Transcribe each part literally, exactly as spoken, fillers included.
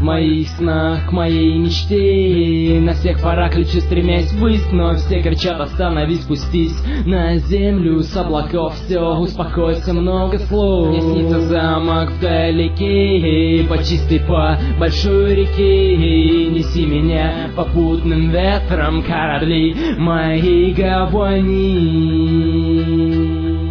в моих снах, к моей мечте. На всех парах лечу, стремясь ввысь, но все кричат: остановись, спустись на землю с облаков. Все, успокойся, много слов. Мне снится замок вдалеке, по чистой, по большой реке. Неси меня попутным ветром, корабли мои гавани.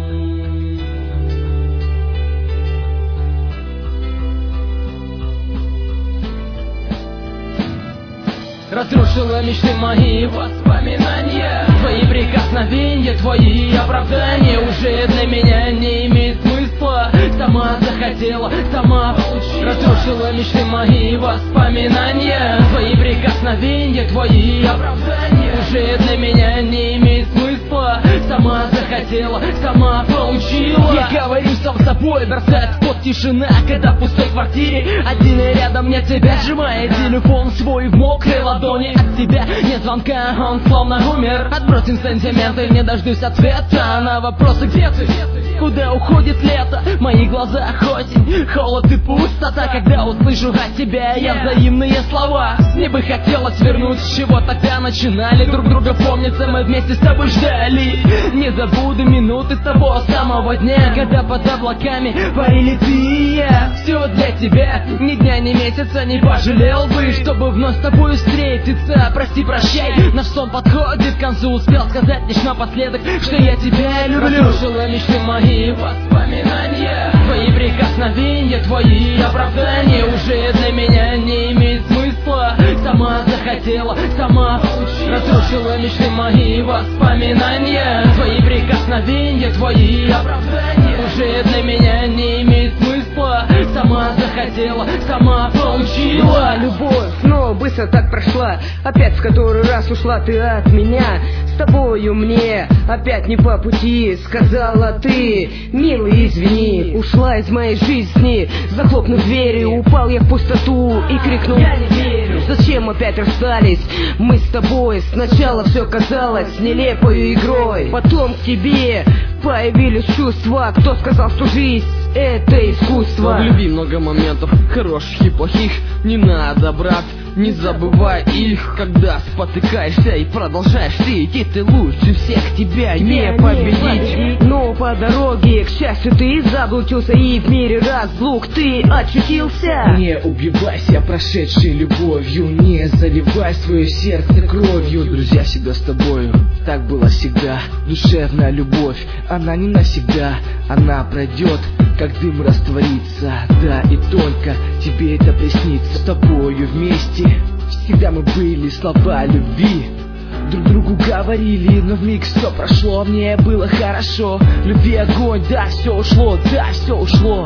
Разрушила мечты мои воспоминания, твои прикосновения, твои оправдания уже для меня не имеет смысла. Сама захотела, сама получила. Разрушила мечты мои воспоминания, твои прикосновения, твои оправдания уже для меня не имеет смысла. Сама захотела, сама получила. Я говорю сам с собой, бросает в пот тишина, когда в пустой квартире один и рядом нет тебя, сжимая телефон свой в мокрой ладони. От тебя нет звонка, он словно умер. Отбросим сантименты, не дождусь ответа на вопросы: где ты? Куда уходит лето? В моих глазах осень, холод и пустота. Когда услышу от тебя я взаимные слова, мне бы хотелось вернуть, с чего тогда начинали. Друг друга помнится, мы вместе с тобой ждали. Не забуду минуты того самого дня, когда под облаками парили ты и я. Все для тебя, ни дня, ни месяца не пожалел бы, чтобы вновь с тобой встретиться. Прости, прощай, наш сон подходит к концу. Успел сказать лишь напоследок, что я тебя люблю. Разрушила мечты мои воспоминания, твои прикосновения, твои оправдания уже для меня не имеет смысла. Сама захотела, сама получила. Разрушила мечты мои воспоминания, твои прикосновения, твои оправдания уже для меня не имеет смысла. Сама захотела, сама получила. Любовь снова быстро так прошла, опять в который раз ушла ты от меня. С тобою мне опять не по пути, сказала ты: милый, извини. Ушла из моей жизни, захлопнув двери, упал я в пустоту и крикнул: я не верю. Зачем опять расстались мы с тобой? Сначала все казалось нелепой игрой, потом к тебе появились чувства. Кто сказал, что жизнь — это искусство? В любви много моментов, хороших и плохих. Не надо, брат, не забывай их. Когда спотыкаешься и продолжаешь ты идти, ты лучше всех, тебя не победить. Но по дороге, к счастью, ты заблудился, и в мире разлук ты очутился. Не убивайся прошедшей любовью, не заливай свое сердце кровью. Друзья всегда с тобою, так было всегда. Душевная любовь, она не навсегда, она пройдет, как дым растворится. Да, и только тебе это приснится. С тобою вместе всегда мы были, слова любви друг другу говорили, но вмиг все прошло, мне было хорошо. Любви огонь, да, все ушло, да, все ушло.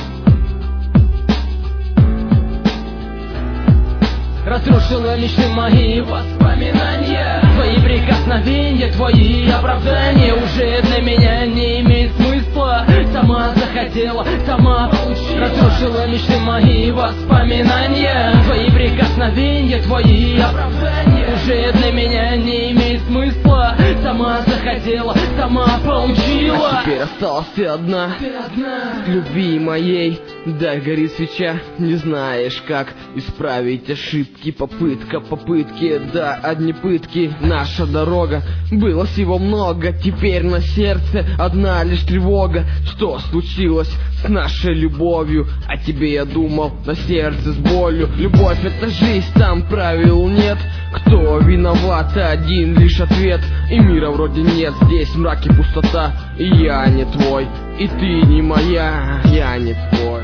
Разрушила мечты мои воспоминания, твои прикосновения, твои оправдания уже для меня не имеет смысла. Сама захотела, сама получила. Разрушила мечты мои воспоминания, твои прикосновения, твои оправдания уже для меня не имеет смысла. Сама захотела, сама получила. А теперь осталась ты одна, к любви моей. Да, горит свеча, не знаешь, как исправить ошибки. Попытка, попытки, да, одни пытки. Наша дорога, было всего много. Теперь на сердце одна лишь тревога. Что случилось с нашей любовью? О тебе я думал, на сердце с болью. Любовь — это жизнь, там правил нет. Кто виноват? Один лишь ответ. И мира вроде нет, здесь мрак и пустота. И я не твой, и ты не моя, я не твой.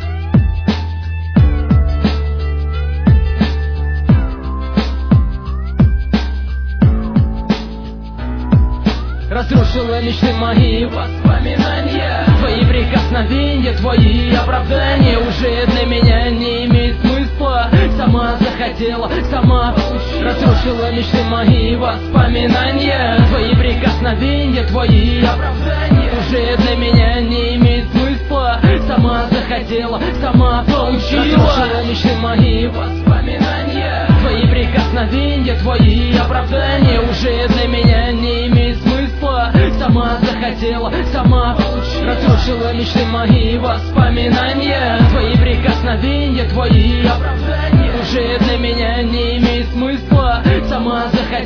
Разрушила мечты мои воспоминания, твои прикосновения, твои оправдания уже для меня не имеет смысла. Сама захотела, сама получила. Разрушила мечты мои воспоминания, твои прикосновения, твои оправдания уже для меня не имеет смысла. Сама захотела, сама получила. Разрушила мечты мои воспоминания, твои прикосновения, твои оправдания уже для меня не имеет смысла. Сама захотела, сама получила. Разрушила мечты мои воспоминания, твои прикосновения, твои оправдания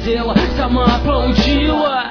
захотела, сама получила.